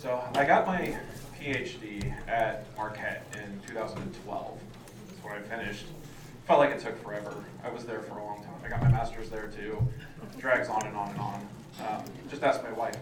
So I got my PhD at Marquette in 2012. That's when I finished. Felt like it took forever. I was there for a long time. I got my master's there too. Drags on and on and on. Just ask my wife.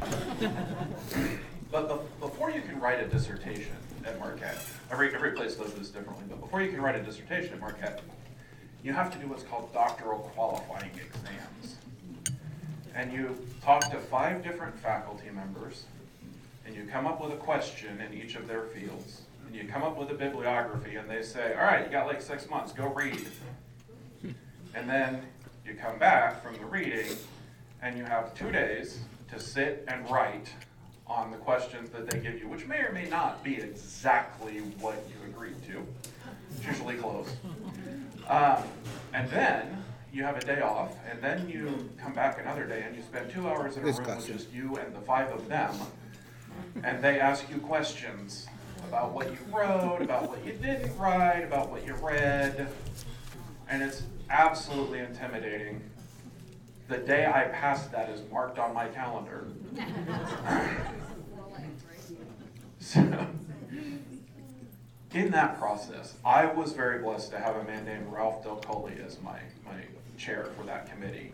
But before you can write a dissertation at Marquette, every place does this differently, but before you can write a dissertation at Marquette, you have to do what's called doctoral qualifying exams. And you talk to 5 different faculty members, and you come up with a question in each of their fields, and you come up with a bibliography, and they say, all right, you got like 6 months, go read. And then you come back from the reading, and you have 2 days to sit and write on the questions that they give you, which may or may not be exactly what you agreed to. It's usually close. And then you have a day off, and then you come back another day, and you spend 2 hours in a room with just you and the 5 of them, and they ask you questions about what you wrote, about what you didn't write, about what you read, and it's absolutely intimidating. The day I passed that is marked on my calendar. So, in that process, I was very blessed to have a man named Ralph Del Coley as my chair for that committee.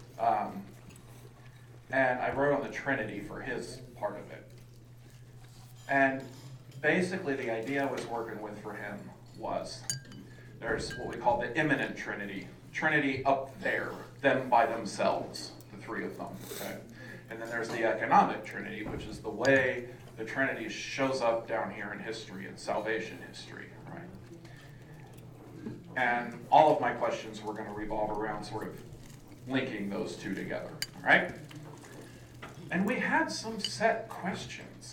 And I wrote on the Trinity for his part of it. And basically the idea I was working with for him was there's what we call the immanent Trinity. Trinity up there, them by themselves, the 3 of them. Okay? And then there's the economic Trinity, which is the way the Trinity shows up down here in history, in salvation history, right? And all of my questions were going to revolve around sort of linking those 2 together, all right? And we had some set questions.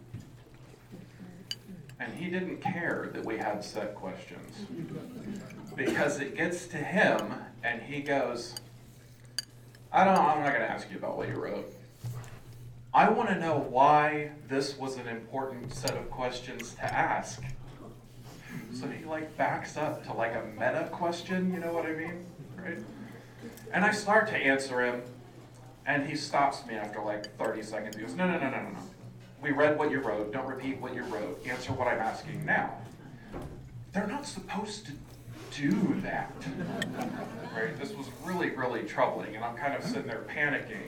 And he didn't care that we had set questions. Because it gets to him, and he goes, I'm not going to ask you about what you wrote. I want to know why this was an important set of questions to ask. So he backs up to a meta question, you know what I mean? Right? And I start to answer him, and he stops me after 30 seconds. He goes, no. We read what you wrote. Don't repeat what you wrote. Answer what I'm asking now. They're not supposed to do that. Right? This was really, really troubling, and I'm kind of sitting there panicking.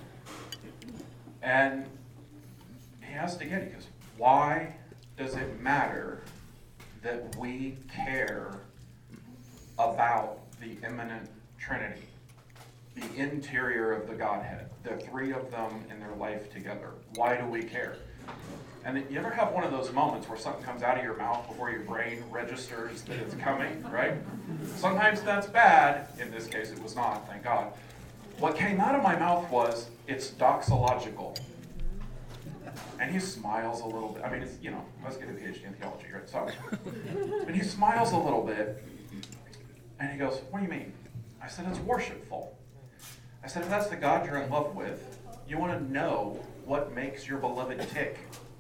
And he has to get it. He goes, why does it matter that we care about the immanent Trinity, the interior of the Godhead, the 3 of them in their life together? Why do we care? And you ever have one of those moments where something comes out of your mouth before your brain registers that it's coming, right? Sometimes that's bad. In this case, it was not, thank God. What came out of my mouth was, it's doxological. And he smiles a little bit. I mean, it's, let's get a PhD in theology, right? So, and he smiles a little bit, and he goes, what do you mean? I said, it's worshipful. I said, if that's the God you're in love with, you want to know what makes your beloved tick.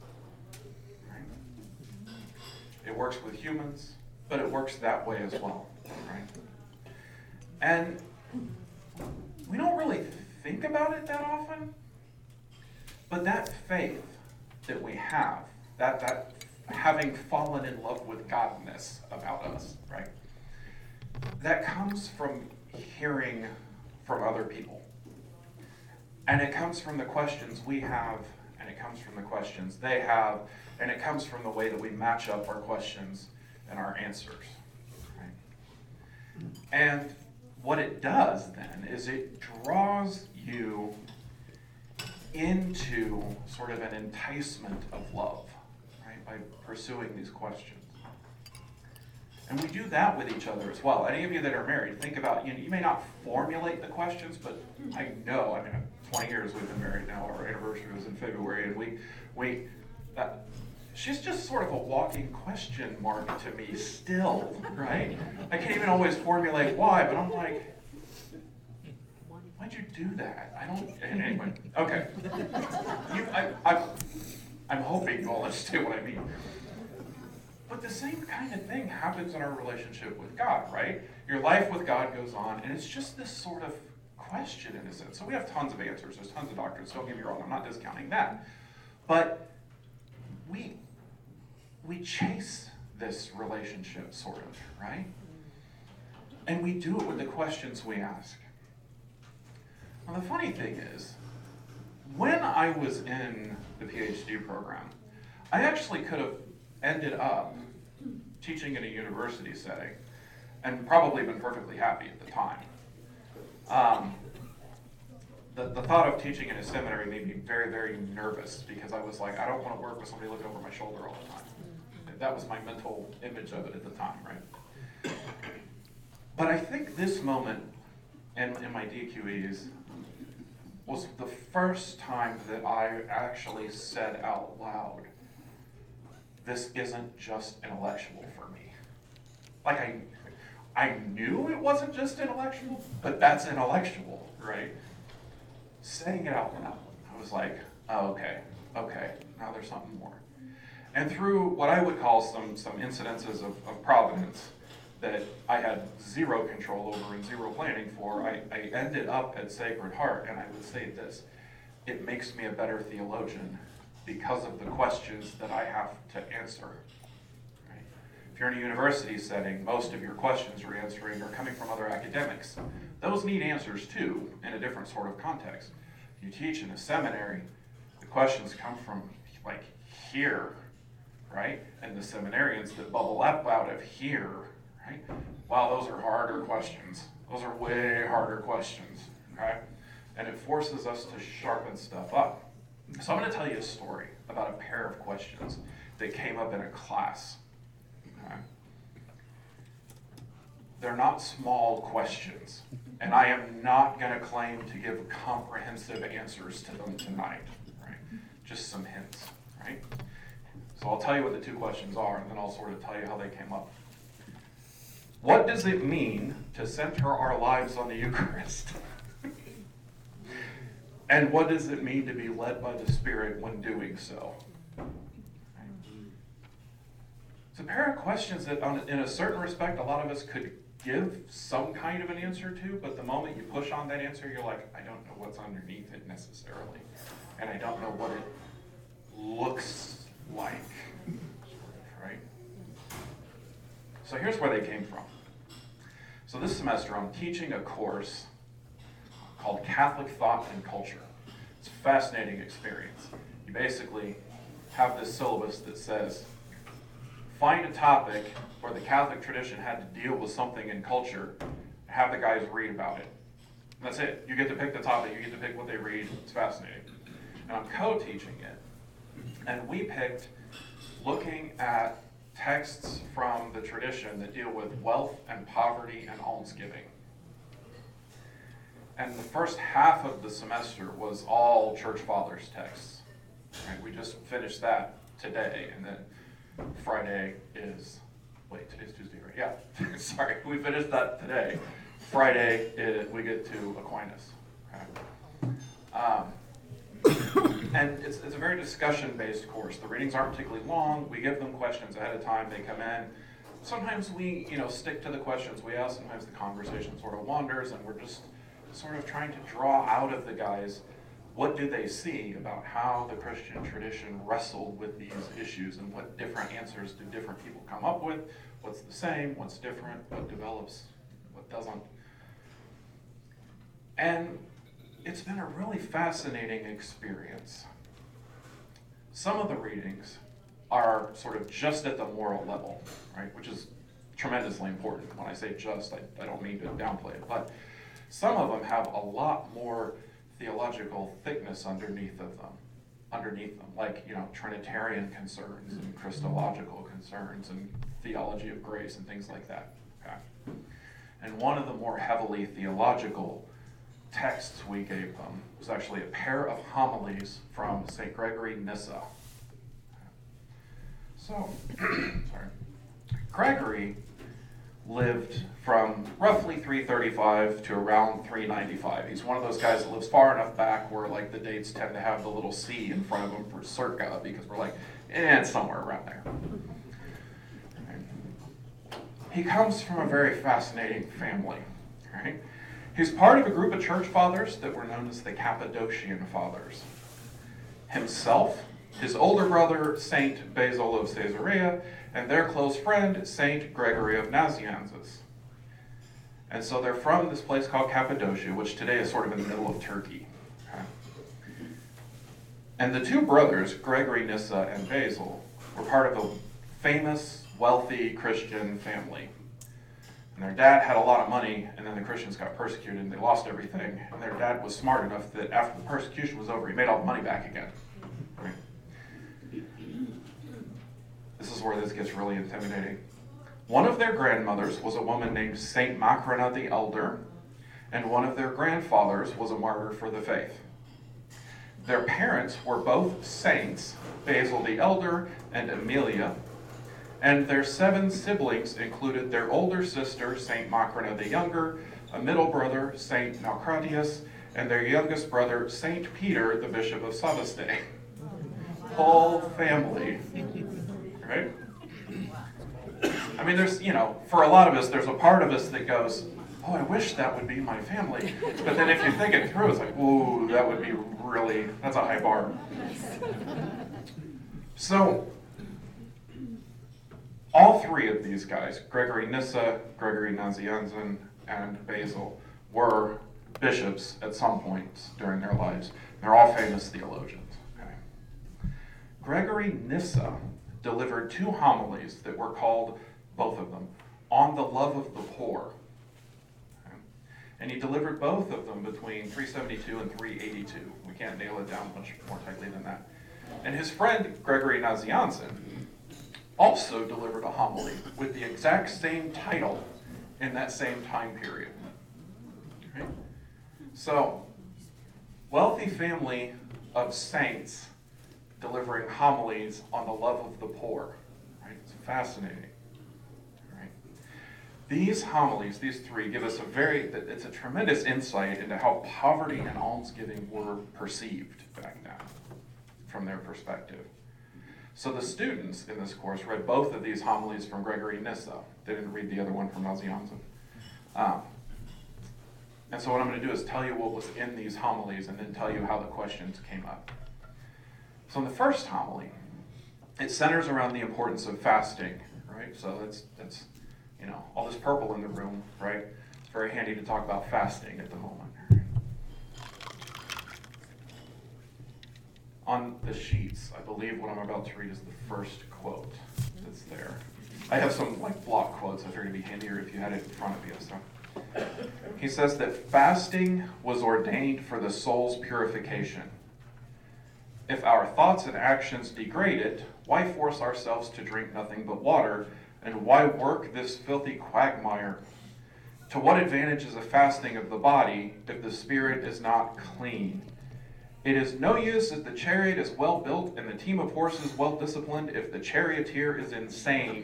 Right? It works with humans, but it works that way as well. Right? And we don't really think about it that often, but that faith that we have, that having fallen in love with Godness about us, right? That comes from hearing from other people. And it comes from the questions we have, and it comes from the questions they have, and it comes from the way that we match up our questions and our answers. Right? And what it does then is it draws you into sort of an enticement of love, right, by pursuing these questions. And we do that with each other as well. Any of you that are married, think about, you may not formulate the questions, but I know, 20 years we've been married now, our anniversary was in February, and she's just sort of a walking question mark to me still, right? I can't even always formulate why, but I'm like, why'd you do that? Anyway, okay. I'm hoping you all understand what I mean. But the same kind of thing happens in our relationship with God, right? Your life with God goes on, and it's just this sort of question in a sense. So we have tons of answers. There's tons of doctrines. Don't get me wrong. I'm not discounting that. But we chase this relationship, sort of, right? And we do it with the questions we ask. Well, the funny thing is, when I was in the PhD program, I actually could have ended up teaching in a university setting and probably been perfectly happy at the time. The thought of teaching in a seminary made me very, very nervous because I was like, I don't want to work with somebody looking over my shoulder all the time. That was my mental image of it at the time, right? But I think this moment in my DQEs was the first time that I actually said out loud, this isn't just intellectual for me. Like I knew it wasn't just intellectual, but that's intellectual, right? Saying it out loud, I was like, oh, okay, now there's something more. And through what I would call some incidences of providence that I had zero control over and zero planning for, I ended up at Sacred Heart, and I would say this, it makes me a better theologian because of the questions that I have to answer. Right? If you're in a university setting, most of your questions you're answering are coming from other academics. Those need answers too, in a different sort of context. If you teach in a seminary, the questions come from like here, right? And the seminarians that bubble up out of here, right? Wow, those are harder questions. Those are way harder questions, okay? And it forces us to sharpen stuff up. So I'm going to tell you a story about a pair of questions that came up in a class. Okay? They're not small questions, and I am not going to claim to give comprehensive answers to them tonight, right? Just some hints, right? So I'll tell you what the two questions are, and then I'll sort of tell you how they came up. What does it mean to center our lives on the Eucharist? And what does it mean to be led by the Spirit when doing so? It's a pair of questions that, in a certain respect, a lot of us could give some kind of an answer to, but the moment you push on that answer, you're like, I don't know what's underneath it necessarily, and I don't know what it looks like, right? So here's where they came from. So this semester, I'm teaching a course called Catholic Thought and Culture. It's a fascinating experience. You basically have this syllabus that says, find a topic where the Catholic tradition had to deal with something in culture, have the guys read about it. And that's it. You get to pick the topic, you get to pick what they read. It's fascinating. And I'm co-teaching it. And we picked looking at texts from the tradition that deal with wealth and poverty and almsgiving. And the first half of the semester was all Church Fathers texts. Right? We just finished that today, and then Friday is, today's Tuesday, right? Yeah, sorry, we finished that today. Friday, we get to Aquinas. Okay? And it's a very discussion-based course. The readings aren't particularly long. We give them questions ahead of time. They come in. Sometimes we, stick to the questions we ask. Sometimes the conversation sort of wanders, and we're just sort of trying to draw out of the guys what do they see about how the Christian tradition wrestled with these issues, and what different answers do different people come up with, what's the same, what's different, what develops, what doesn't. And it's been a really fascinating experience. Some of the readings are sort of just at the moral level, right, which is tremendously important. When I say just, I don't mean to downplay it, but some of them have a lot more theological thickness underneath them, like Trinitarian concerns and Christological concerns and theology of grace and things like that. Okay? And one of the more heavily theological texts we gave them was actually a pair of homilies from St. Gregory Nyssa. So, Gregory lived from roughly 335 to around 395. He's one of those guys that lives far enough back where like the dates tend to have the little C in front of them for circa, because we're like, it's somewhere around there. Right. He comes from a very fascinating family. Right? He's part of a group of church fathers that were known as the Cappadocian Fathers. Himself his older brother, Saint Basil of Caesarea, and their close friend, Saint Gregory of Nazianzus. And so they're from this place called Cappadocia, which today is sort of in the middle of Turkey. Okay? And the two brothers, Gregory Nyssa and Basil, were part of a famous, wealthy Christian family. And their dad had a lot of money, and then the Christians got persecuted, and they lost everything. And their dad was smart enough that after the persecution was over, he made all the money back again. Right? This is where this gets really intimidating. One of their grandmothers was a woman named Saint Macrina the Elder, and one of their grandfathers was a martyr for the faith. Their parents were both saints, Basil the Elder and Amelia, and their 7 siblings included their older sister, Saint Macrina the Younger, a middle brother, Saint Naucratius, and their youngest brother, Saint Peter, the Bishop of Savastay. Whole family, right? I mean, there's, for a lot of us, there's a part of us that goes, oh, I wish that would be my family. But then if you think it through, it's like, ooh, that would be really, that's a high bar. So, all 3 of these guys, Gregory Nyssa, Gregory Nazianzen, and Basil, were bishops at some point during their lives. They're all famous theologians. Okay? Gregory Nyssa delivered 2 homilies that were called, both of them, On the Love of the Poor. Okay? And he delivered both of them between 372 and 382. We can't nail it down much more tightly than that. And his friend, Gregory Nazianzen, also delivered a homily with the exact same title in that same time period. Okay? So, wealthy family of saints delivering homilies on the love of the poor. Right? It's fascinating. Right? These homilies, these 3, give us it's a tremendous insight into how poverty and almsgiving were perceived back then from their perspective. So the students in this course read both of these homilies from Gregory Nyssa. They didn't read the other one from Nazianzen. And so what I'm going to do is tell you what was in these homilies and then tell you how the questions came up. So in the first homily, it centers around the importance of fasting, right? So that's all this purple in the room, right? It's very handy to talk about fasting at the moment. On the sheets, I believe what I'm about to read is the first quote that's there. I have some block quotes. I figured it'd be handier if you had it in front of you. So he says that fasting was ordained for the soul's purification. If our thoughts and actions degrade it, why force ourselves to drink nothing but water, and why work this filthy quagmire? To what advantage is a fasting of the body if the spirit is not clean? It is no use if the chariot is well built and the team of horses well disciplined if the charioteer is insane.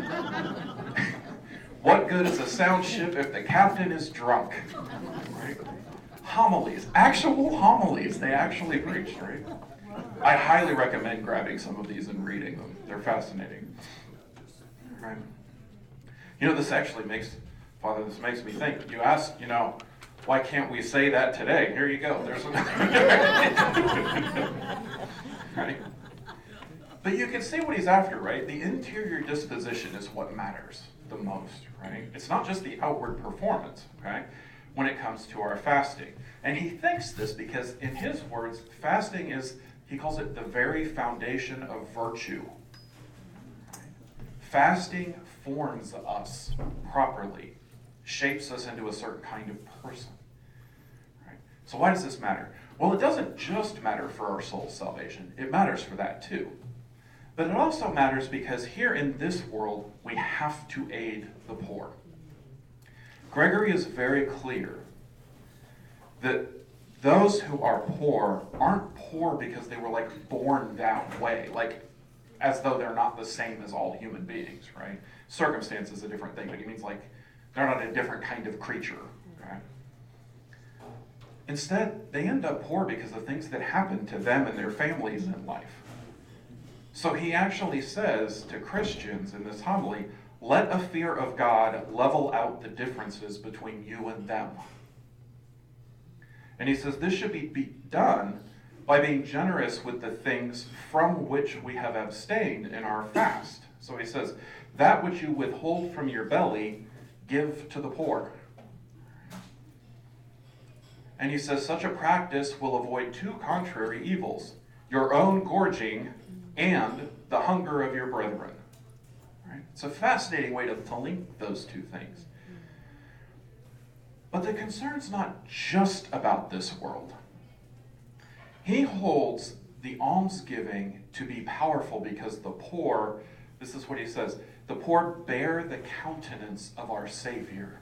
What good is a sound ship if the captain is drunk? Right? Homilies, actual homilies, they actually preached, right? I highly recommend grabbing some of these and reading them. They're fascinating. Right? This actually makes me think. You ask, why can't we say that today? Here you go. There's another. Right? But you can see what he's after, right? The interior disposition is what matters the most, right? It's not just the outward performance, okay, when it comes to our fasting. And he thinks this because, in his words, fasting is, he calls it the very foundation of virtue. Right? Fasting forms us properly, shapes us into a certain kind of person. Right? So why does this matter? Well, it doesn't just matter for our soul's salvation. It matters for that too. But it also matters because here in this world, we have to aid the poor. Gregory is very clear that those who are poor aren't poor because they were born that way, as though they're not the same as all human beings, right? Circumstance is a different thing, but he means they're not a different kind of creature, right? Instead, they end up poor because of things that happen to them and their families in life. So he actually says to Christians in this homily, let a fear of God level out the differences between you and them. And he says this should be done by being generous with the things from which we have abstained in our fast. So he says, that which you withhold from your belly, give to the poor. And he says, such a practice will avoid two contrary evils, your own gorging and the hunger of your brethren. Right? It's a fascinating way to link those two things. But the concern's not just about this world. He holds the almsgiving to be powerful because the poor, this is what he says, the poor bear the countenance of our Savior.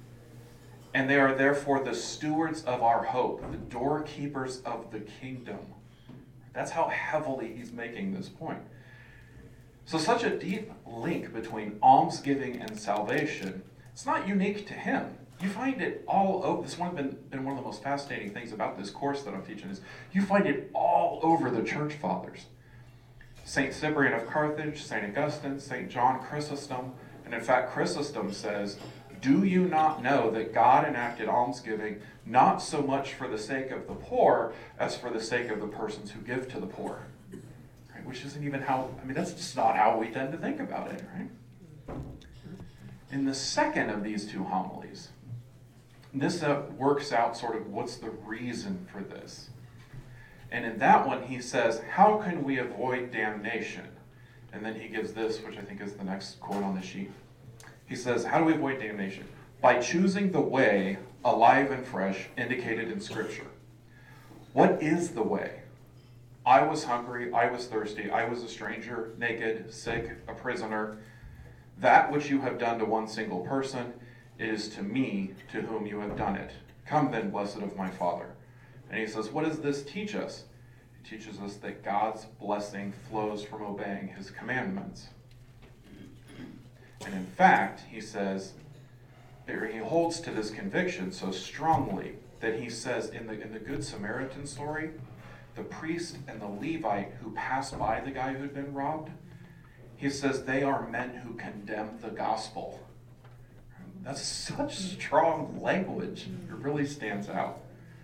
And they are therefore the stewards of our hope, the doorkeepers of the kingdom. That's how heavily he's making this point. So such a deep link between almsgiving and salvation, it's not unique to him. You find it all over. This one been one of the most fascinating things about this course that I'm teaching is you find it all over the church fathers. St. Cyprian of Carthage, St. Augustine, St. John Chrysostom, and in fact Chrysostom says, do you not know that God enacted almsgiving not so much for the sake of the poor as for the sake of the persons who give to the poor? Right? Which isn't even how, that's just not how we tend to think about it, right? In the second of these two homilies, Nyssa works out sort of what's the reason for this. And in that one, he says, how can we avoid damnation? And then he gives this, which I think is the next quote on the sheet. He says, how do we avoid damnation? By choosing the way, alive and fresh, indicated in Scripture. What is the way? I was hungry, I was thirsty, I was a stranger, naked, sick, a prisoner. That which you have done to one single person, it is to me to whom you have done it. Come then, blessed of my Father. And he says, what does this teach us? It teaches us that God's blessing flows from obeying his commandments. And in fact, he says, he holds to this conviction so strongly that he says in the Good Samaritan story, the priest and the Levite who passed by the guy who'd been robbed, he says they are men who condemn the gospel. That's such strong language. It really stands out.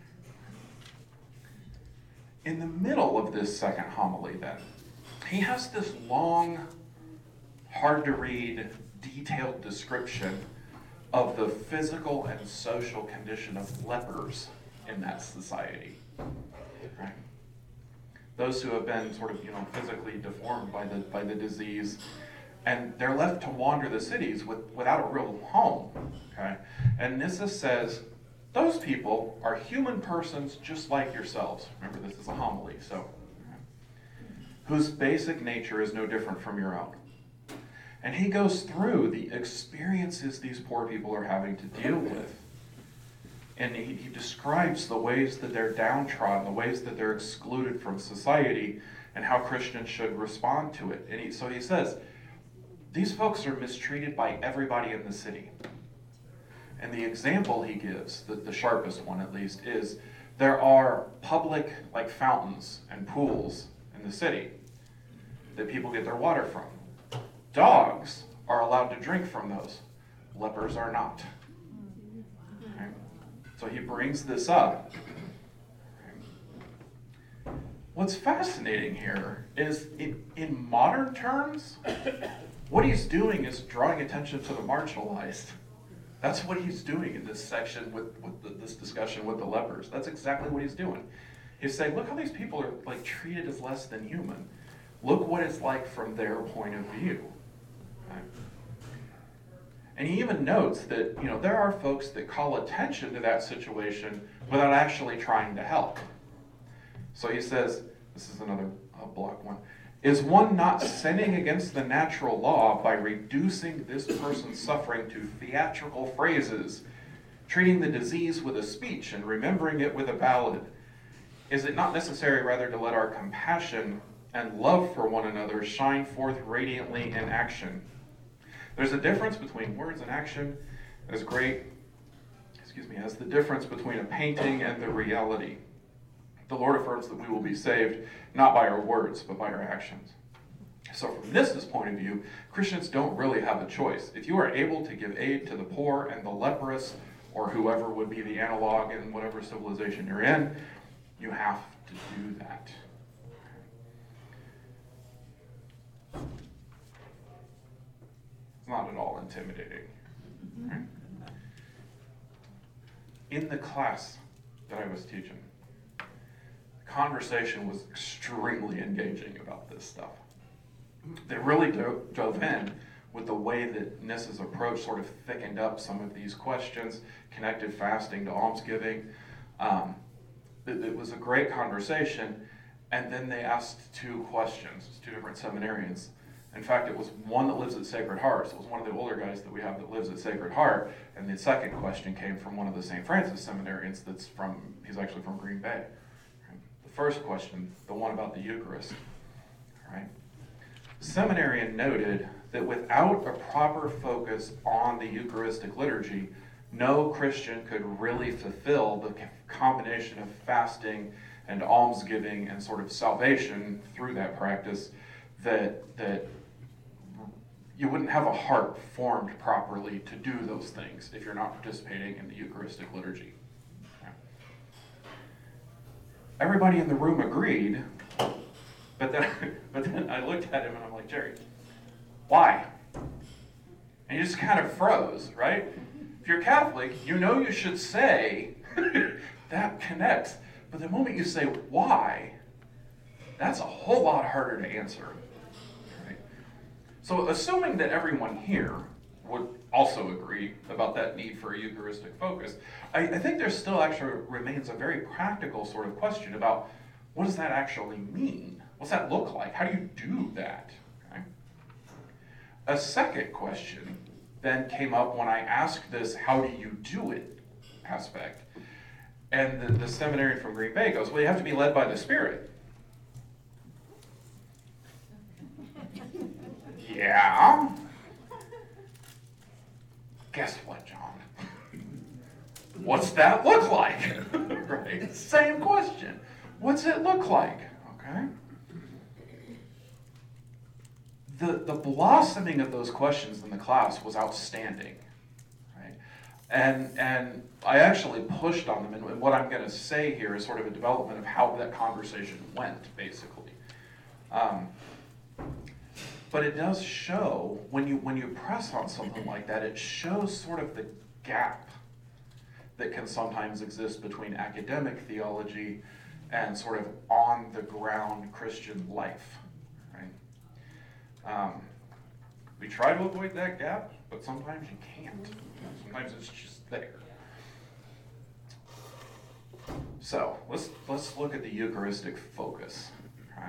In the middle of this second homily, then, he has this long, hard to read, detailed description of the physical and social condition of lepers in that society. Right? Those who have been sort of, physically deformed by the disease, and they're left to wander the cities without a real home. Okay? And Nyssa says, those people are human persons just like yourselves. Remember, this is a homily, so whose basic nature is no different from your own. And he goes through the experiences these poor people are having to deal with. And he describes the ways that they're downtrodden, the ways that they're excluded from society, and how Christians should respond to it. And so he says, these folks are mistreated by everybody in the city. And the example he gives, the sharpest one at least, is there are public fountains and pools in the city that people get their water from. Dogs are allowed to drink from those. Lepers are not. Okay? So he brings this up. Okay? What's fascinating here is in modern terms, what he's doing is drawing attention to the marginalized. That's what he's doing in this section with this discussion with the lepers. That's exactly what he's doing. He's saying, look how these people are treated as less than human. Look what it's like from their point of view. Okay? And he even notes that there are folks that call attention to that situation without actually trying to help. So he says, this is another block one. Is one not sinning against the natural law by reducing this person's suffering to theatrical phrases, treating the disease with a speech and remembering it with a ballad? Is it not necessary rather to let our compassion and love for one another shine forth radiantly in action? There's a difference between words and action as great, as the difference between a painting and the reality. The Lord affirms that we will be saved not by our words, but by our actions. So from this point of view, Christians don't really have a choice. If you are able to give aid to the poor and the leprous, or whoever would be the analog in whatever civilization you're in, you have to do that. It's not at all intimidating. Right? In the class that I was teaching, the conversation was extremely engaging about this stuff. They really dove in with the way that Nissa's approach sort of thickened up some of these questions, connected fasting to almsgiving. It was a great conversation, and then they asked two questions, two different seminarians. In fact, it was one that lives at Sacred Heart, so it was one of the older guys that we have that lives at Sacred Heart, and the second question came from one of the St. Francis seminarians he's actually from Green Bay. The first question, the one about the Eucharist, right? The seminarian noted that without a proper focus on the Eucharistic liturgy, no Christian could really fulfill the combination of fasting and almsgiving and sort of salvation through that practice that you wouldn't have a heart formed properly to do those things if you're not participating in the Eucharistic liturgy. Everybody in the room agreed, but then I looked at him and I'm like, Jerry, why? And he just kind of froze, right? If you're Catholic, you know you should say that connects, but the moment you say why, that's a whole lot harder to answer. So assuming that everyone here would also agree about that need for a Eucharistic focus, I think there still actually remains a very practical sort of question about what does that actually mean? What's that look like? How do you do that? Okay. A second question then came up when I asked this how do you do it aspect. And the seminarian from Green Bay goes, well, you have to be led by the Spirit. Yeah. Guess what, John? What's that look like? Right? Same question. What's it look like? Okay. The blossoming of those questions in the class was outstanding. Right? And I actually pushed on them, and what I'm going to say here is sort of a development of how that conversation went, basically. But it does show, when you press on something like that, it shows sort of the gap that can sometimes exist between academic theology and sort of on-the-ground Christian life, right? We try to avoid that gap, but sometimes you can't. Sometimes it's just there. So let's look at the Eucharistic focus. Okay?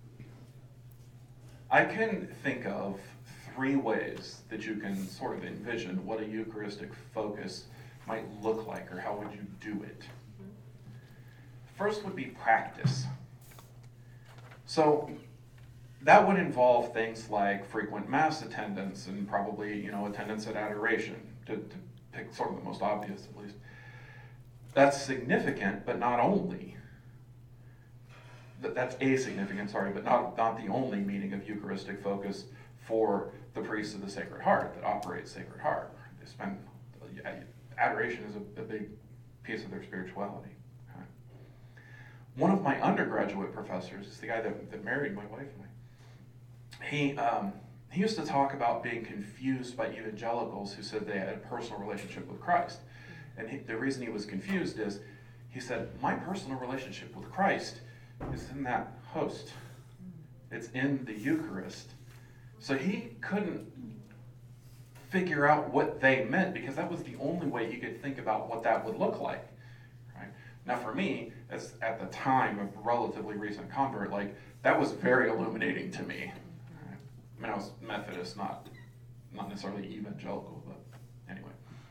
I can think of three ways that you can sort of envision what a Eucharistic focus might look like, or how would you do it. First would be practice. So that would involve things like frequent Mass attendance and probably, attendance at adoration, to pick sort of the most obvious at least. That's significant, but not only. That's but not the only meaning of Eucharistic focus for the priests of the Sacred Heart that operate Sacred Heart. They spend, adoration is a big piece of their spirituality. Okay. One of my undergraduate professors is the guy that married my wife and I. He used to talk about being confused by evangelicals who said they had a personal relationship with Christ. And the reason he was confused is, he said, my personal relationship with Christ is in that host. It's in the Eucharist. So he couldn't figure out what they meant, because that was the only way he could think about what that would look like. Right? Now for me, as at the time a relatively recent convert, that was very illuminating to me. Right? I mean, I was Methodist, not necessarily evangelical, but anyway.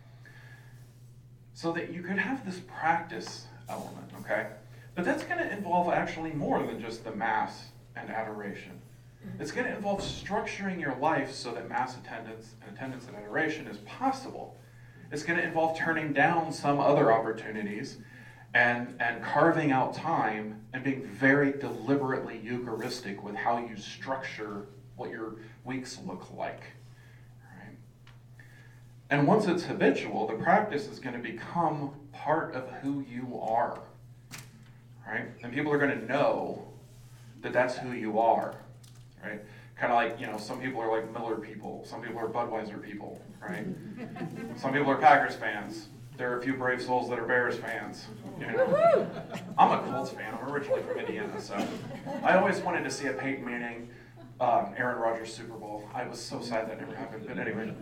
So that you could have this practice element, okay? But that's going to involve actually more than just the Mass and adoration. It's going to involve structuring your life so that Mass attendance and attendance and adoration is possible. It's going to involve turning down some other opportunities and carving out time and being very deliberately Eucharistic with how you structure what your weeks look like. Right? And once it's habitual, the practice is going to become part of who you are. right? And people are going to know that that's who you are, right? Kind of like, some people are like Miller people. Some people are Budweiser people, right? Some people are Packers fans. There are a few brave souls that are Bears fans. I'm a Colts fan. I'm originally from Indiana, so I always wanted to see a Peyton Manning, Aaron Rodgers Super Bowl. I was so sad that never happened, but anyway.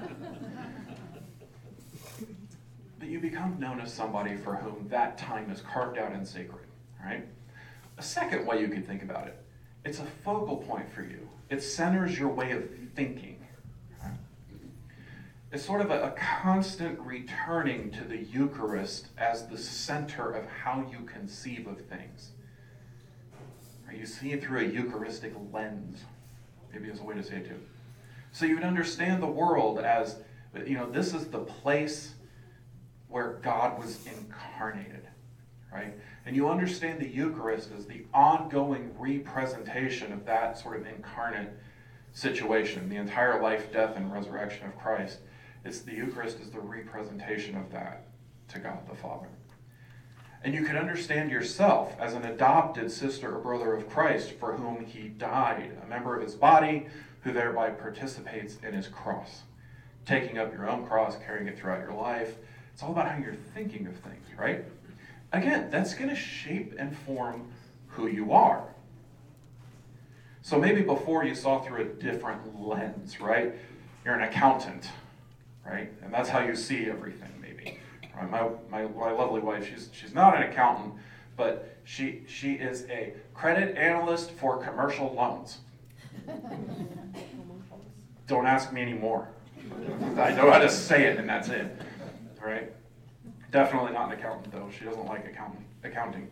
But you become known as somebody for whom that time is carved out and sacred, right? A second way you could think about it, it's a focal point for you. It centers your way of thinking. It's sort of a constant returning to the Eucharist as the center of how you conceive of things. You see it through a Eucharistic lens, maybe is a way to say it too. So you would understand the world as, this is the place where God was incarnated, right? And you understand the Eucharist as the ongoing representation of that sort of incarnate situation, the entire life, death, and resurrection of Christ. The Eucharist is the representation of that to God the Father. And you can understand yourself as an adopted sister or brother of Christ for whom he died, a member of his body who thereby participates in his cross. Taking up your own cross, carrying it throughout your life. It's all about how you're thinking of things, right? Again, that's going to shape and form who you are. So maybe before you saw through a different lens, right? You're an accountant, right? And that's how you see everything, maybe. Right? My lovely wife, she's not an accountant, but she is a credit analyst for commercial loans. Don't ask me anymore. I know how to say it, and that's it. Right? Definitely not an accountant, though. She doesn't like accounting.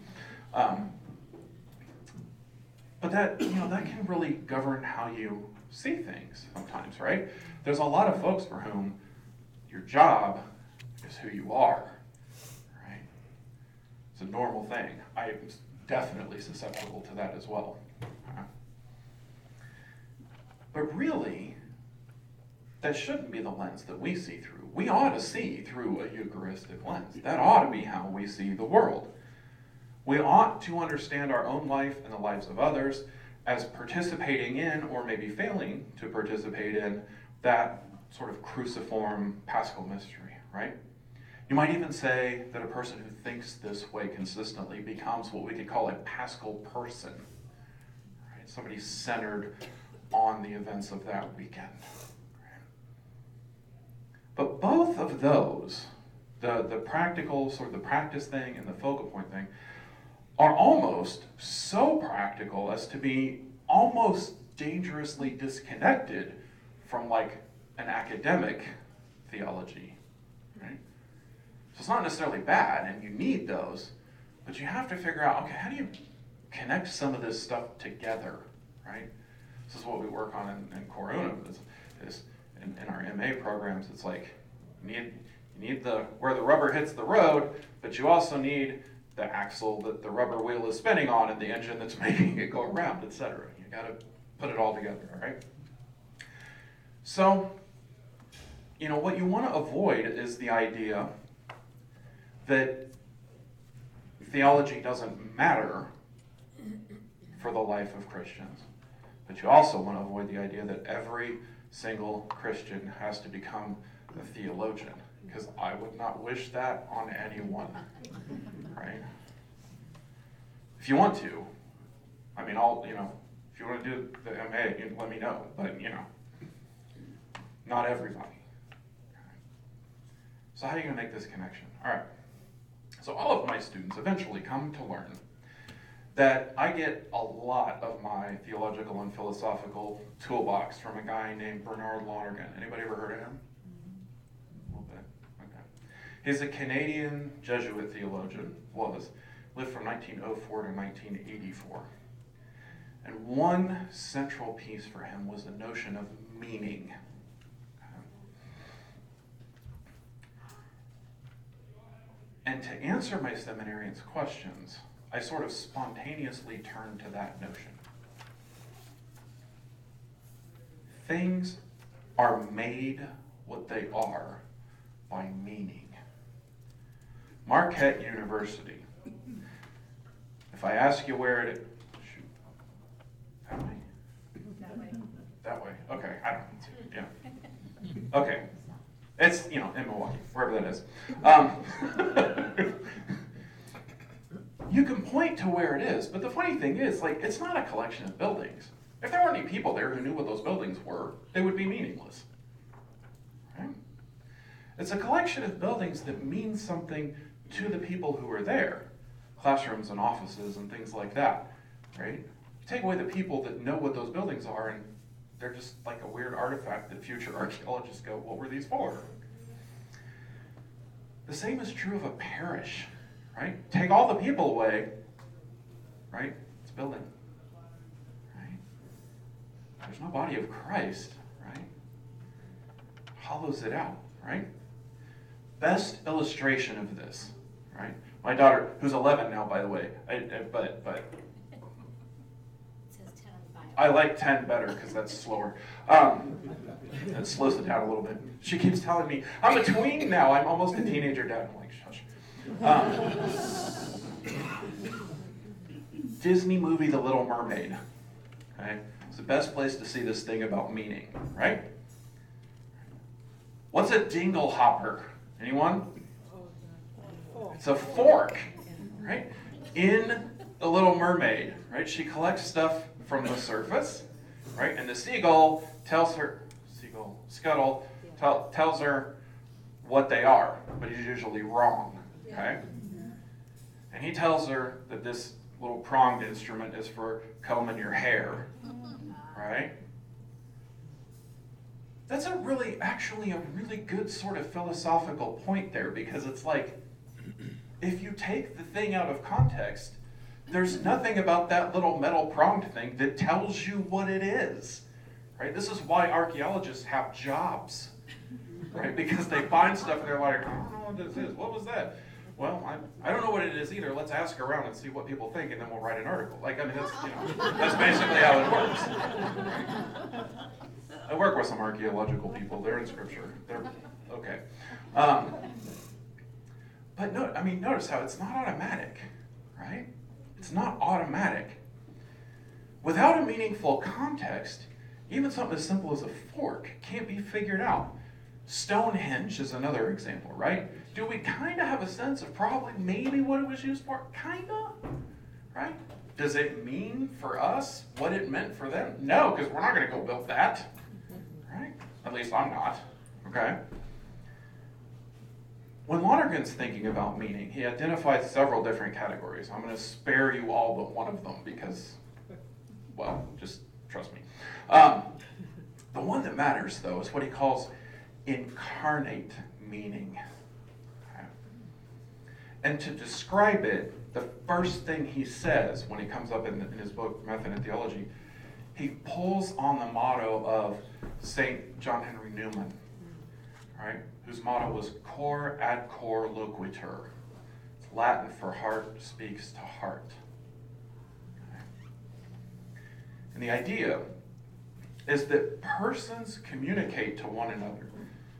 But that can really govern how you see things sometimes, right? There's a lot of folks for whom your job is who you are, right? It's a normal thing. I am definitely susceptible to that as well. But really, that shouldn't be the lens that we see through. We ought to see through a Eucharistic lens. That ought to be how we see the world. We ought to understand our own life and the lives of others as participating in, or maybe failing to participate in, that sort of cruciform paschal mystery, right? You might even say that a person who thinks this way consistently becomes what we could call a paschal person, right? Somebody centered on the events of that weekend. But both of those, the practical, sort of the practice thing and the focal point thing, are almost so practical as to be almost dangerously disconnected from like an academic theology, right? So it's not necessarily bad, and you need those, but you have to figure out, okay, how do you connect some of this stuff together, right? This is what we work on in Cor Unum, is in our MA programs. It's like you need where the rubber hits the road, but you also need the axle that the rubber wheel is spinning on and the engine that's making it go around, etc. You got to put it all together, all right? So, what you want to avoid is the idea that theology doesn't matter for the life of Christians. But you also want to avoid the idea that every single Christian has to become a theologian, because I would not wish that on anyone, right? If you want to, if you want to do the MA, let me know, but, not everybody. So how are you going to make this connection? All right. So all of my students eventually come to learn that I get a lot of my theological and philosophical toolbox from a guy named Bernard Lonergan. Anybody ever heard of him? A little bit. Okay. He's a Canadian Jesuit theologian, lived from 1904 to 1984. And one central piece for him was the notion of meaning. And to answer my seminarians' questions, I sort of spontaneously turned to that notion. Things are made what they are by meaning. Marquette University, If I ask you where it is, shoot, that way? That way, okay, I don't need to, yeah. Okay, it's, in Milwaukee, wherever that is. You can point to where it is, but the funny thing is, it's not a collection of buildings. If there weren't any people there who knew what those buildings were, they would be meaningless. Right? It's a collection of buildings that mean something to the people who are there. Classrooms and offices and things like that, right? You take away the people that know what those buildings are, and they're just like a weird artifact that future archaeologists go, what were these for? The same is true of a parish, right? Take all the people away, right? It's a building, right? There's no body of Christ, right? Hollows it out, right? Best illustration of this, right? My daughter, who's 11 now, by the way, but I like 10 better because that's slower. It slows it down a little bit. She keeps telling me, I'm a tween now, I'm almost a teenager dad. I'm like, shush. Disney movie, The Little Mermaid. Okay? It's the best place to see this thing about meaning, right? What's a dingle hopper? Anyone? It's a fork, right? In The Little Mermaid, right? She collects stuff from the surface, right? And the Scuttle tells her what they are, but he's usually wrong, okay? And he tells her that this little pronged instrument is for combing your hair, right? That's actually a really good sort of philosophical point there, because it's like, if you take the thing out of context, there's nothing about that little metal pronged thing that tells you what it is, right? This is why archaeologists have jobs, right? Because they find stuff and they're like, I don't know what this is. What was that? Well, I don't know what it is either. Let's ask around and see what people think, and then we'll write an article. That's basically how it works. I work with some archaeological people. They're in scripture. They're okay. But notice how it's not automatic, right? It's not automatic. Without a meaningful context, even something as simple as a fork can't be figured out. Stonehenge is another example, right? Do we kind of have a sense of maybe what it was used for? Kind of, right? Does it mean for us what it meant for them? No, because we're not going to go build that, right? At least I'm not, okay? When Lonergan's thinking about meaning, he identifies several different categories. I'm going to spare you all but one of them because, well, just trust me. The one that matters, though, is what he calls incarnate meaning. Okay. And to describe it, the first thing he says when he comes up in his book, Method and Theology, he pulls on the motto of St. John Henry Newman, right? Whose motto was cor ad cor loquitur. It's Latin for heart speaks to heart. Okay. And the idea is that persons communicate to one another,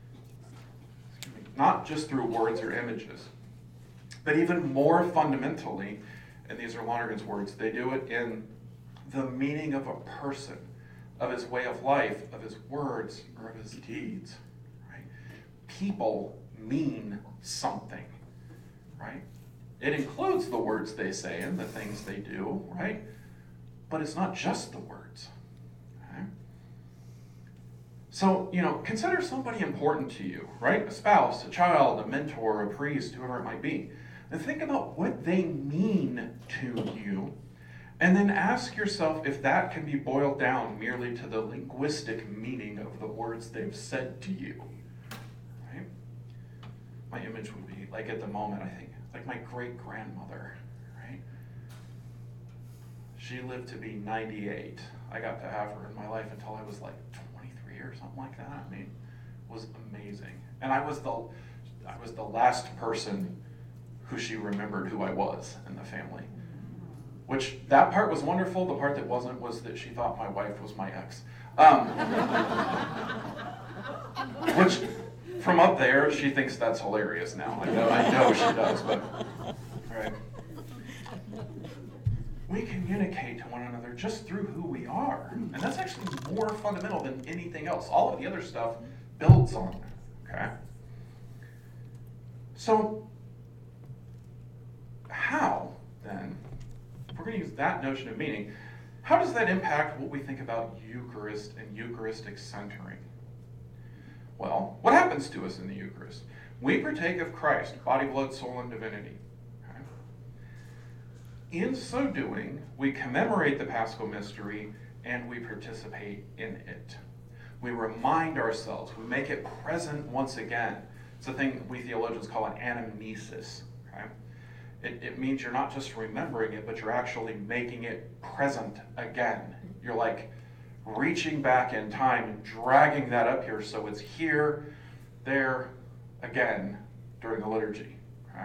not just through words or images, but even more fundamentally, and these are Lonergan's words, they do it in the meaning of a person, of his way of life, of his words, or of his deeds. People mean something, right? It includes the words they say and the things they do, right? But it's not just the words, okay? So, consider somebody important to you, right? A spouse, a child, a mentor, a priest, whoever it might be. And think about what they mean to you, and then ask yourself if that can be boiled down merely to the linguistic meaning of the words they've said to you. My image would be, at the moment, I think, my great-grandmother, right? She lived to be 98. I got to have her in my life until I was 23 or something like that. It was amazing. And I was the last person who she remembered who I was in the family. Which, that part was wonderful. The part that wasn't was that she thought my wife was my ex. Which... From up there, she thinks that's hilarious now. I know she does, but all right. we communicate to one another just through who we are. And that's actually more fundamental than anything else. All of the other stuff builds on it, okay? So, how, then, if we're going to use that notion of meaning, how does that impact what we think about Eucharist and Eucharistic centering? Well, what happens to us in the Eucharist? We partake of Christ, body, blood, soul, and divinity. Okay? In so doing, we commemorate the Paschal mystery and we participate in it. We remind ourselves, we make it present once again. It's a thing we theologians call an anamnesis. Okay? It means you're not just remembering it, but you're actually making it present again. You're like reaching back in time and dragging that up here so it's here, there, again during the liturgy. Okay?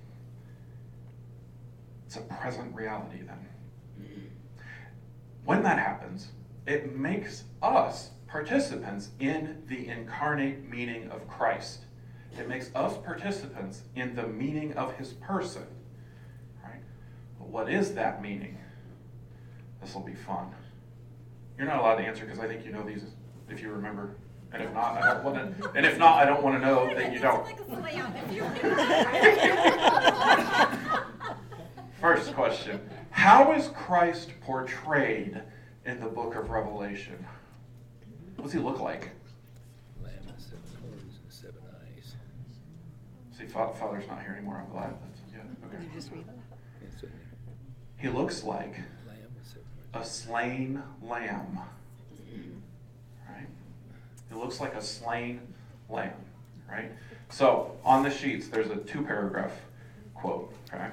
It's a present reality then. When that happens, it makes us participants in the incarnate meaning of Christ. It makes us participants in the meaning of his person. Right? But what is that meaning? This will be fun. You're not allowed to answer because I think you know these if you remember. And if not, I don't want to. And if not, I don't want to know that you don't. First question: how is Christ portrayed in the book of Revelation? What does he look like? Lamb with 7 horns and 7 eyes. See, Father's not here anymore. I'm glad. Yeah, okay. Did you just read that? It's in there. He looks like Lamb with 7 a horns. slain lamb. Right? It looks like a slain lamb. Right? So on the sheets, there's a 2-paragraph quote. Okay.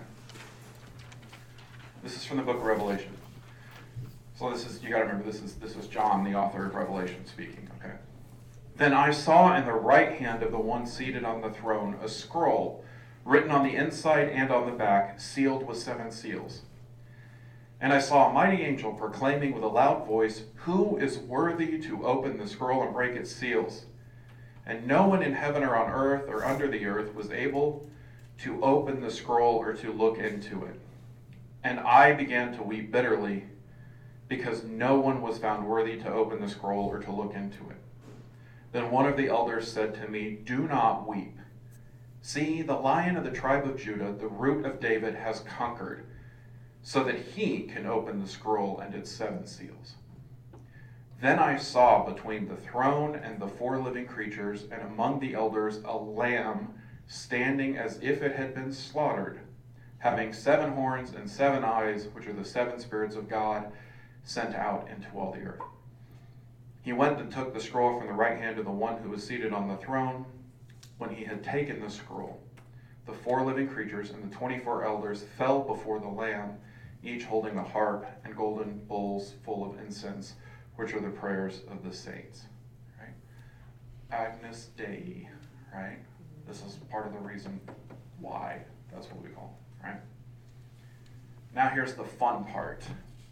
This is from the book of Revelation. So this is, you got to remember, this is John, the author of Revelation, speaking. Okay. Then I saw in the right hand of the one seated on the throne a scroll written on the inside and on the back, sealed with 7 seals. And I saw a mighty angel proclaiming with a loud voice, "Who is worthy to open the scroll and break its seals?" And no one in heaven or on earth or under the earth was able to open the scroll or to look into it. And I began to weep bitterly, because no one was found worthy to open the scroll or to look into it. Then one of the elders said to me, "Do not weep. See, the Lion of the tribe of Judah, the Root of David, has conquered, so that he can open the scroll and its 7 seals." Then I saw between the throne and the 4 living creatures and among the elders a lamb standing as if it had been slaughtered, having 7 horns and 7 eyes, which are the 7 spirits of God, sent out into all the earth. He went and took the scroll from the right hand of the one who was seated on the throne. When he had taken the scroll, the 4 living creatures and the 24 elders fell before the Lamb, each holding a harp and golden bowls full of incense, which are the prayers of the saints. Right? Agnus Dei, right? This is part of the reason why that's what we call it, right? Now here's the fun part.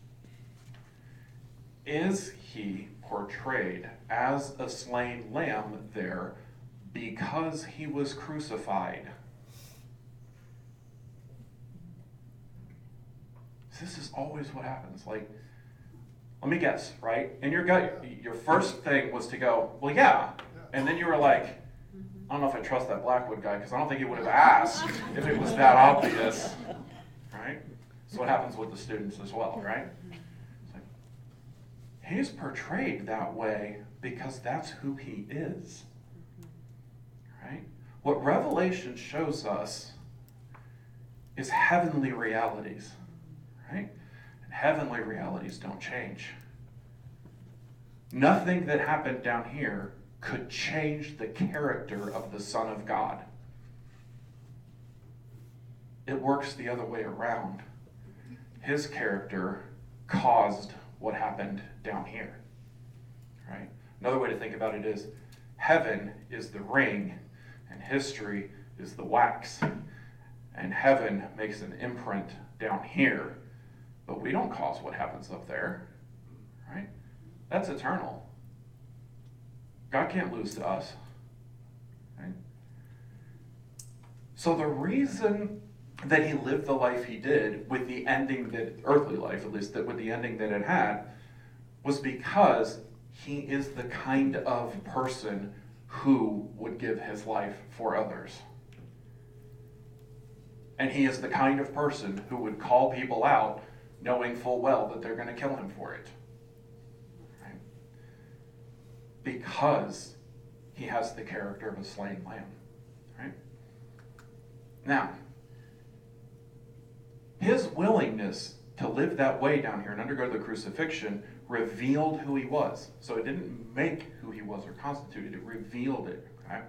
Is he portrayed as a slain lamb there because he was crucified? This is always what happens. Like, let me guess, right? In your gut, your first thing was to go, well, yeah. And then you were like, I don't know if I trust that Blackwood guy because I don't think he would have asked if it was that obvious, right? That's what happens with the students as well, right? It's like, he's portrayed that way because that's who he is, right? What Revelation shows us is heavenly realities, right? And heavenly realities don't change. Nothing that happened down here could change the character of the Son of God. It works the other way around. His character caused what happened down here, right? Another way to think about it is heaven is the ring and history is the wax. And heaven makes an imprint down here, but we don't cause what happens up there, right? That's eternal. God can't lose to us, right? So the reason that he lived the life he did with the ending that, earthly life at least, that with the ending that it had, was because he is the kind of person who would give his life for others. And he is the kind of person who would call people out knowing full well that they're going to kill him for it. Right? Because he has the character of a slain lamb. Right? Now, his willingness to live that way down here and undergo the crucifixion revealed who he was. So it didn't make who he was or constituted, it revealed it. Okay?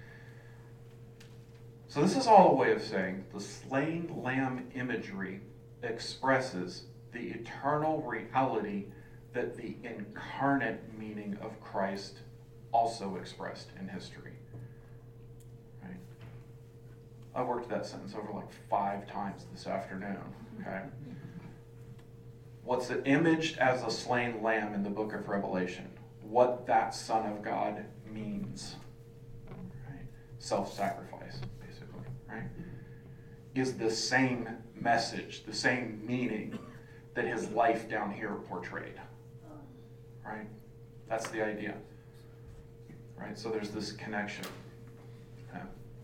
So this is all a way of saying the slain lamb imagery expresses the eternal reality that the incarnate meaning of Christ also expressed in history. Right? I worked that sentence over like 5 times this afternoon. Okay? What's imaged as a slain lamb in the book of Revelation? What that Son of God means. Right? Self-sacrifice, basically. Right? Is the same message, the same meaning that his life down here portrayed. Right? That's the idea. Right? So there's this connection. Okay.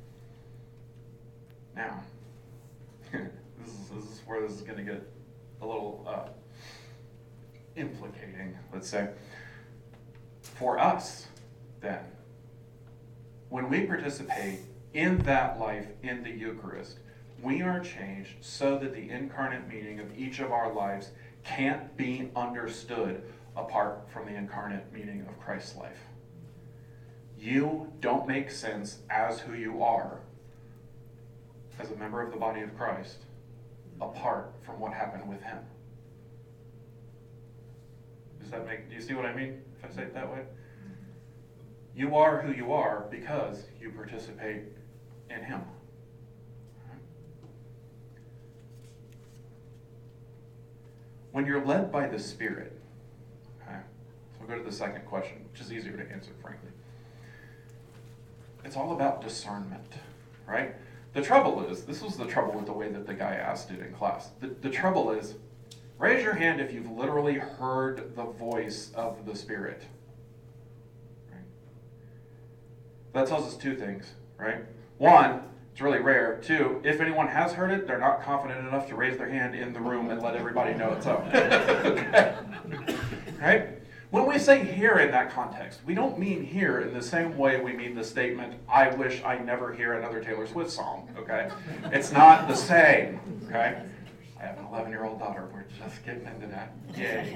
Now, this is where this is going to get a little implicating, let's say. For us, then, when we participate in that life in the Eucharist, we are changed so that the incarnate meaning of each of our lives can't be understood apart from the incarnate meaning of Christ's life. You don't make sense as who you are, as a member of the body of Christ, apart from what happened with him. Do you see what I mean if I say it that way? You are who you are because you participate in him. When you're led by the Spirit, okay, so we'll go to the second question, which is easier to answer, frankly. It's all about discernment, right? The trouble is, this was the trouble with the way that the guy asked it in class. The trouble is, raise your hand if you've literally heard the voice of the Spirit. Right? That tells us 2 things, right? 1, it's really rare. 2, if anyone has heard it, they're not confident enough to raise their hand in the room and let everybody know it's up. Okay? Right? When we say hear in that context, we don't mean hear in the same way we mean the statement, I wish I never hear another Taylor Swift song, okay? It's not the same, okay? I have an 11-year-old daughter. We're just getting into that. Yay.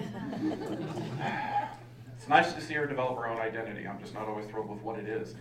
It's nice to see her develop her own identity. I'm just not always thrilled with what it is.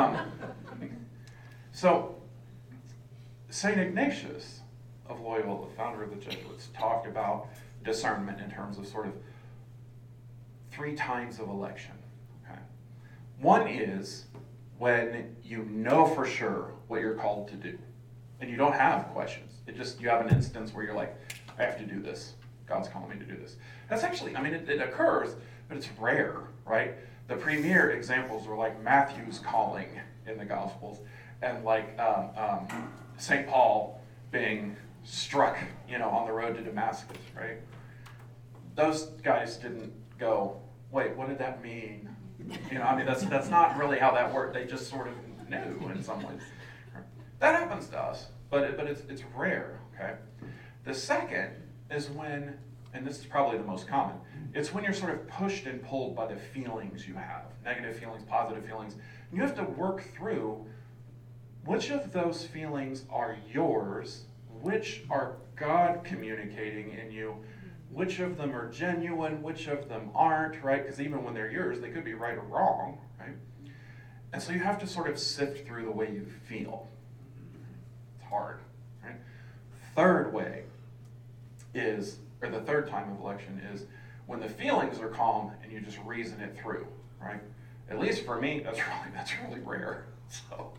So, St. Ignatius of Loyola, the founder of the Jesuits, talked about discernment in terms of sort of 3 times of election. Okay? One is when you know for sure what you're called to do, and you don't have questions. You have an instance where you're like, I have to do this. God's calling me to do this. That's actually, it occurs, but it's rare, right? The premier examples are like Matthew's calling in the Gospels, and like St. Paul being struck, on the road to Damascus, right? Those guys didn't go, wait, what did that mean? That's not really how that worked. They just sort of knew in some ways. That happens to us, but it's rare, okay? The second is when, and this is probably the most common, it's when you're sort of pushed and pulled by the feelings you have, negative feelings, positive feelings. And you have to work through which of those feelings are yours, which are God communicating in you, which of them are genuine, which of them aren't, right? Because even when they're yours, they could be right or wrong, right? And so you have to sort of sift through the way you feel. It's hard, right? Third way is, or the third time of election is when the feelings are calm and you just reason it through, right? At least for me, that's really rare. So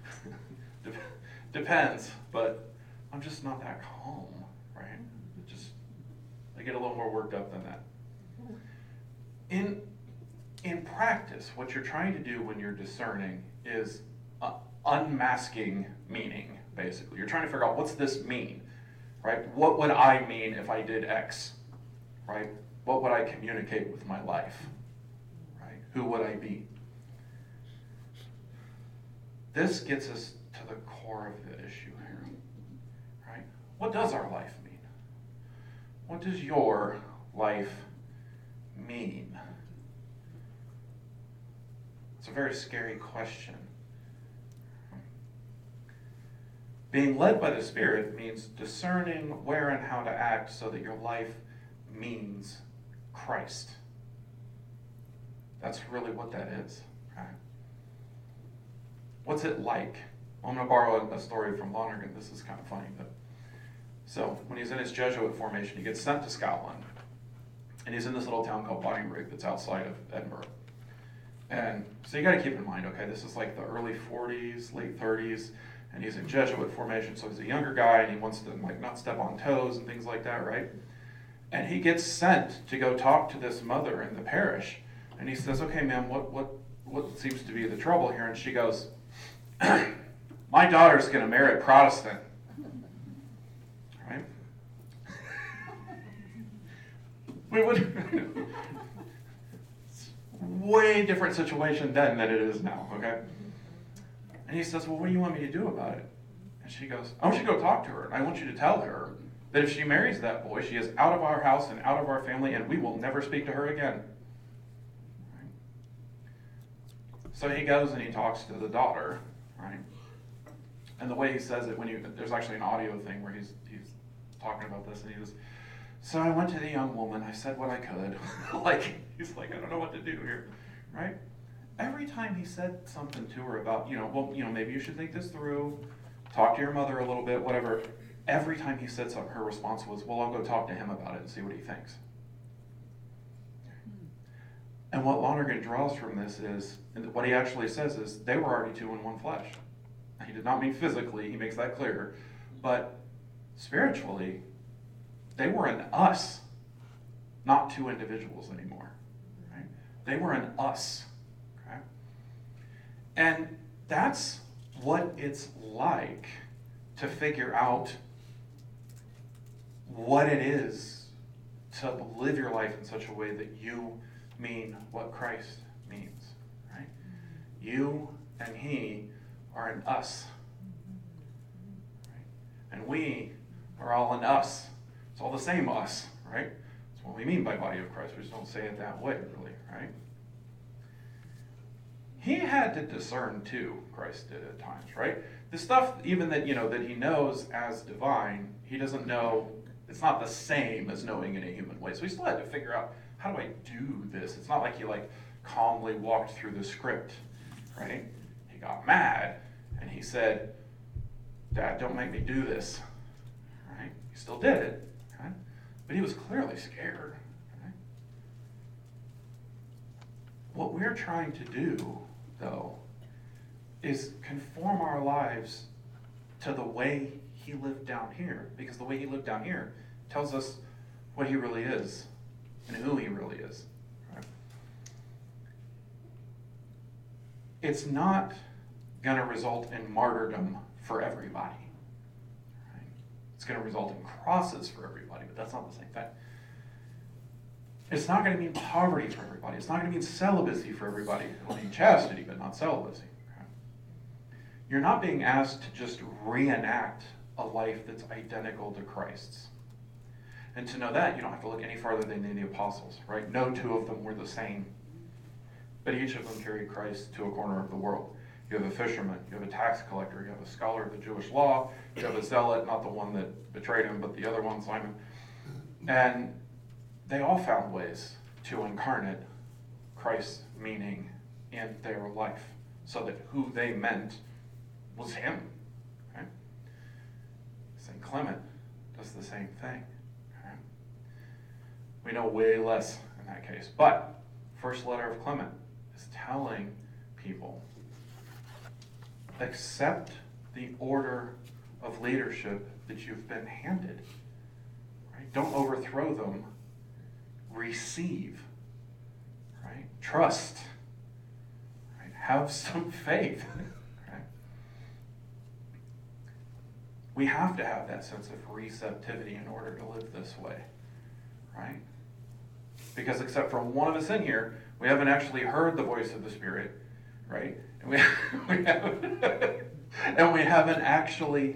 depends, but I'm just not that calm, right? I get a little more worked up than that. In practice, what you're trying to do when you're discerning is unmasking meaning, basically. You're trying to figure out, what's this mean, right? What would I mean if I did X, right? What would I communicate with my life, right? Who would I be? This gets us to the core of the issue here, right? What does our life mean? What does your life mean? It's a very scary question. Being led by the Spirit means discerning where and how to act so that your life means Christ. That's really what that is. Right? What's it like? I'm going to borrow a story from Lonergan. This is kind of funny. So when he's in his Jesuit formation, he gets sent to Scotland. And he's in this little town called Bonnyrigg that's outside of Edinburgh. And so you got to keep in mind, okay, this is like the early 40s, late 30s, and he's in Jesuit formation, so he's a younger guy, and he wants to like not step on toes and things like that, right? And he gets sent to go talk to this mother in the parish, and he says, okay, ma'am, what seems to be the trouble here? And she goes, my daughter's going to marry a Protestant, right? We would... way different situation then than it is now, okay? And he says, well, what do you want me to do about it? And she goes, I want you to go talk to her, and I want you to tell her that if she marries that boy, she is out of our house and out of our family, and we will never speak to her again. Right? So he goes and he talks to the daughter, right? And the way he says it, there's actually an audio thing where he's talking about this, and he goes, so I went to the young woman, I said what I could. He's like, I don't know what to do here, right? Every time he said something to her about, maybe you should think this through, talk to your mother a little bit, whatever. Every time he said something, her response was, well, I'll go talk to him about it and see what he thinks. And what Lonergan draws from this is, and what he actually says is, they were already two in one flesh. He did not mean physically, he makes that clear, but spiritually, they were an us, not two individuals anymore. Right? They were an us. Okay? And that's what it's like to figure out what it is to live your life in such a way that you mean what Christ means. Right? You and he are an us. Right? And we are all an us. It's all the same us, right? That's what we mean by body of Christ. We just don't say it that way, really, right? He had to discern too, Christ did at times, right? The stuff even that, that he knows as divine, he doesn't know, it's not the same as knowing in a human way. So he still had to figure out, how do I do this? It's not like he calmly walked through the script, right? He got mad and he said, Dad, don't make me do this, right? He still did it. But he was clearly scared. Right? What we're trying to do, though, is conform our lives to the way he lived down here. Because the way he lived down here tells us what he really is and who he really is. Right? It's not going to result in martyrdom for everybody. It's going to result in crosses for everybody, but that's not the same thing. It's not going to mean poverty for everybody. It's not going to mean celibacy for everybody. It'll mean chastity, but not celibacy. Okay? You're not being asked to just reenact a life that's identical to Christ's. And to know that, you don't have to look any farther than the apostles, right? No two of them were the same. But each of them carried Christ to a corner of the world. You have a fisherman, you have a tax collector, you have a scholar of the Jewish law, you have a zealot, not the one that betrayed him, but the other one, Simon. And they all found ways to incarnate Christ's meaning in their life, so that who they meant was him. Okay? St. Clement does the same thing. Okay? We know way less in that case, but first letter of Clement is telling people, accept the order of leadership that you've been handed. Right? Don't overthrow them. Receive. Right? Trust. Right? Have some faith. Right? We have to have that sense of receptivity in order to live this way, right? Because except for one of us in here, we haven't actually heard the voice of the Spirit, right? And we haven't actually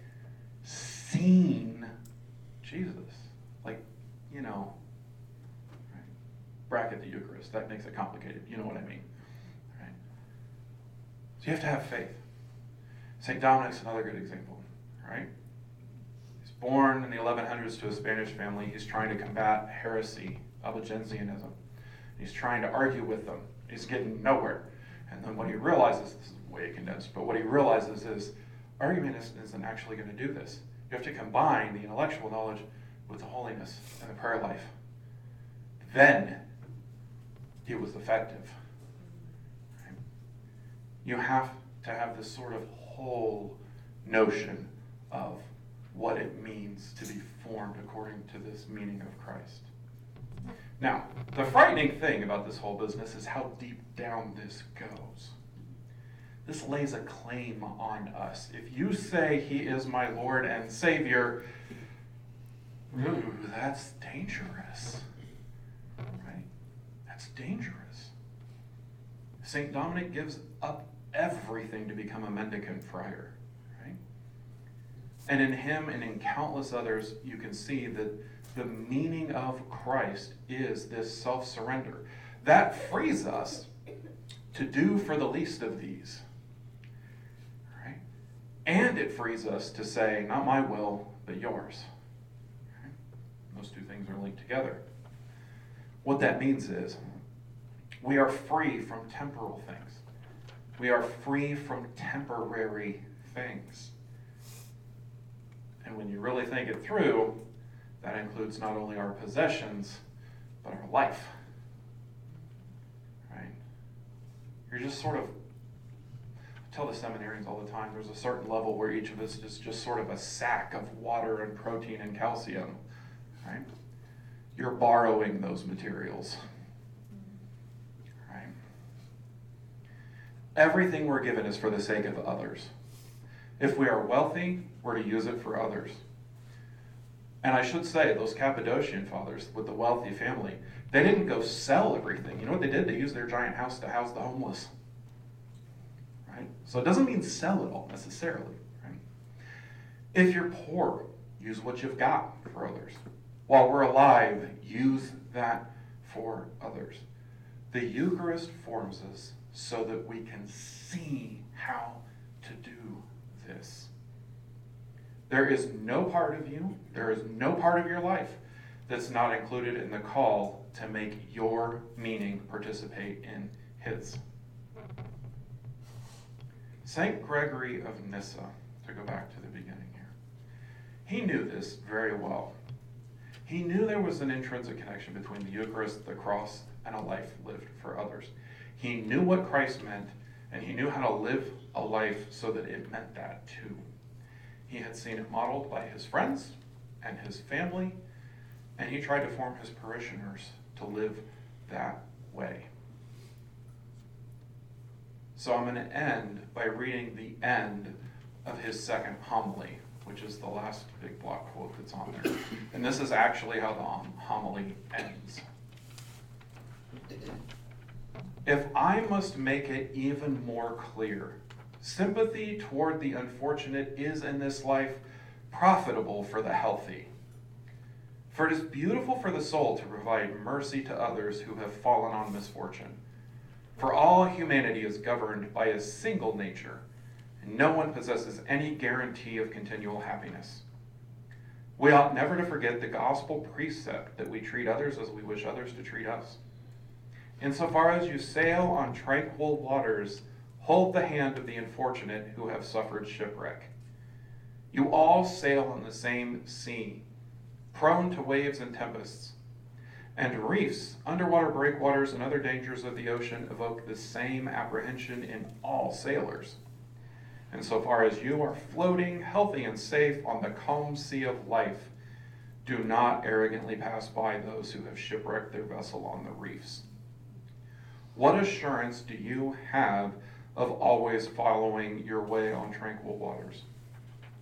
seen Jesus, right? Bracket the Eucharist. That makes it complicated. You know what I mean, right? So you have to have faith. St. Dominic's another good example, right? He's born in the 1100s to a Spanish family. He's trying to combat heresy, Albigensianism. He's trying to argue with them. He's getting nowhere. And then what he realizes, this is way condensed, but what he realizes is argument isn't actually going to do this. You have to combine the intellectual knowledge with the holiness and the prayer life. Then it was effective. Right? You have to have this sort of whole notion of what it means to be formed according to this meaning of Christ. Now, the frightening thing about this whole business is how deep down this goes. This lays a claim on us. If you say he is my Lord and Savior, ooh, that's dangerous. Right? That's dangerous. St. Dominic gives up everything to become a mendicant friar. Right? And in him and in countless others, you can see that the meaning of Christ is this self-surrender. That frees us to do for the least of these. Right? And it frees us to say, not my will, but yours. Right? Those two things are linked together. What that means is we are free from temporal things. We are free from temporary things. And when you really think it through, that includes not only our possessions, but our life. Right? You're just sort of, I tell the seminarians all the time, there's a certain level where each of us is just sort of a sack of water and protein and calcium. Right? You're borrowing those materials. Right? Everything we're given is for the sake of others. If we are wealthy, we're to use it for others. And I should say, those Cappadocian fathers with the wealthy family, they didn't go sell everything. You know what they did? They used their giant house to house the homeless. Right? So it doesn't mean sell it all necessarily. Right? If you're poor, use what you've got for others. While we're alive, use that for others. The Eucharist forms us so that we can see how to do this. There is no part of you, there is no part of your life that's not included in the call to make your meaning participate in his. St. Gregory of Nyssa, to go back to the beginning here, he knew this very well. He knew there was an intrinsic connection between the Eucharist, the cross, and a life lived for others. He knew what Christ meant, and he knew how to live a life so that it meant that too. He had seen it modeled by his friends and his family, and he tried to form his parishioners to live that way. So I'm going to end by reading the end of his second homily, which is the last big block quote that's on there. And this is actually how the homily ends. If I must make it even more clear, sympathy toward the unfortunate is in this life profitable for the healthy. For it is beautiful for the soul to provide mercy to others who have fallen on misfortune. For all humanity is governed by a single nature, and no one possesses any guarantee of continual happiness. We ought never to forget the gospel precept that we treat others as we wish others to treat us. Insofar as you sail on tranquil waters, hold the hand of the unfortunate who have suffered shipwreck. You all sail on the same sea, prone to waves and tempests, and reefs, underwater breakwaters, and other dangers of the ocean evoke the same apprehension in all sailors. And so far as you are floating, healthy and safe on the calm sea of life, do not arrogantly pass by those who have shipwrecked their vessel on the reefs. What assurance do you have of always following your way on tranquil waters?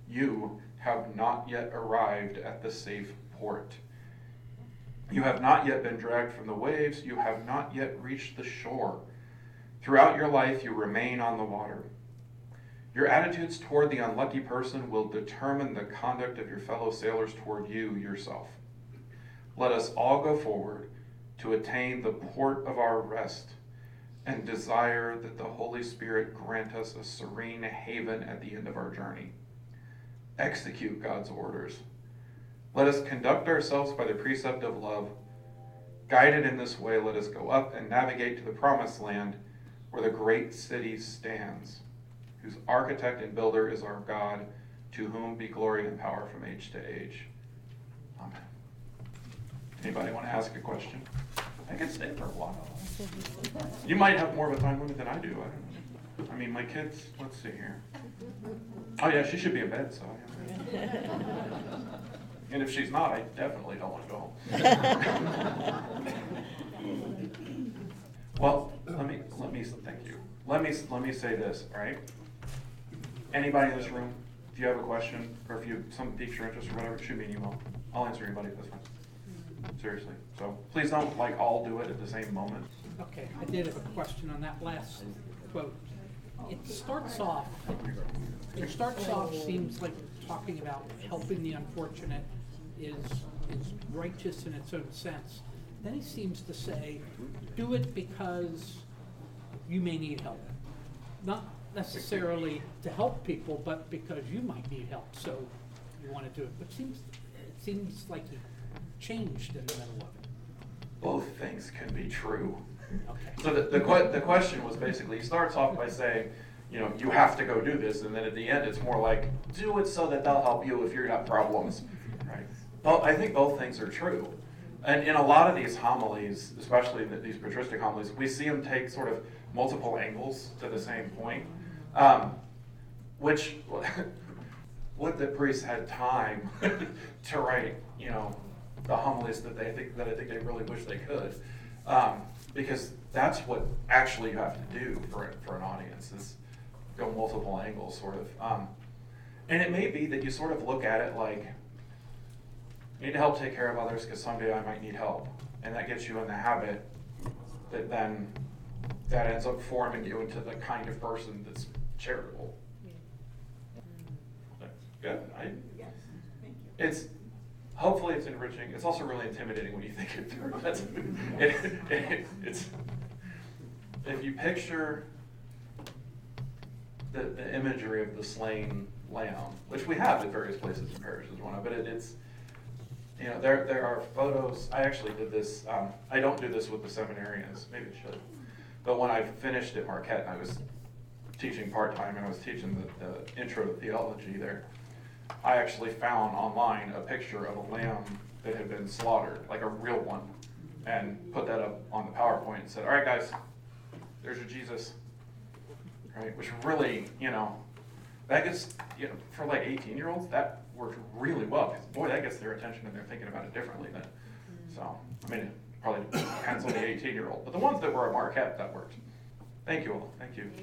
You have not yet arrived at the safe port. You have not yet been dragged from the waves. You have not yet reached the shore. Throughout your life, you remain on the water. Your attitudes toward the unlucky person will determine the conduct of your fellow sailors toward you yourself. Let us all go forward to attain the port of our rest and desire that the Holy Spirit grant us a serene haven at the end of our journey. Execute God's orders. Let us conduct ourselves by the precept of love. Guided in this way, let us go up and navigate to the promised land where the great city stands, whose architect and builder is our God, to whom be glory and power from age to age. Amen. Anybody want to ask a question? I could stay for a while. You might have more of a time limit than I do. I don't know. I mean, my kids, let's see here. Oh yeah, she should be in bed, so. And if she's not, I definitely don't want to go home. Well, let me thank you. Let me say this, all right? Anybody in this room, if you have a question or if something piques your interest or whatever, shoot me an email. I'll answer anybody at this one. Seriously. So please don't all do it at the same moment. Okay, I did have a question on that last quote. It starts off seems like talking about helping the unfortunate is righteous in its own sense. Then he seems to say, do it because you may need help. Not necessarily to help people, but because you might need help, so you want to do it. But it seems like he changed in the middle of it. Both things can be true. Okay. So the question was basically, he starts off by saying, you have to go do this, and then at the end it's more like, do it so that they'll help you if you have problems, right? Well, I think both things are true. And in a lot of these homilies, especially these patristic homilies, we see them take sort of multiple angles to the same point, which would the priests had time to write, the homilies that I think they really wish they could, because that's what actually you have to do for an audience is go multiple angles, sort of. And it may be that you sort of look at it like, you need to help take care of others because someday I might need help. And that gets you in the habit that then that ends up forming you into the kind of person that's charitable. Good. Yes, thank you. Hopefully it's enriching. It's also really intimidating when you think it through. It's if you picture the imagery of the slain lamb, which we have at various places in parishes, but it's there are photos. I actually did this. I don't do this with the seminarians. Maybe I should. But when I finished at Marquette, I was teaching part-time and I was teaching the intro to theology there. I actually found online a picture of a lamb that had been slaughtered, like a real one, and put that up on the PowerPoint and said, all right, guys, there's your Jesus. Right? Which really, that gets, for like 18-year-olds, that works really well. Because, boy, that gets their attention and they're thinking about it differently then. So, it probably depends on the 18-year-old. But the ones that were at Marquette, that worked. Thank you all. Thank you.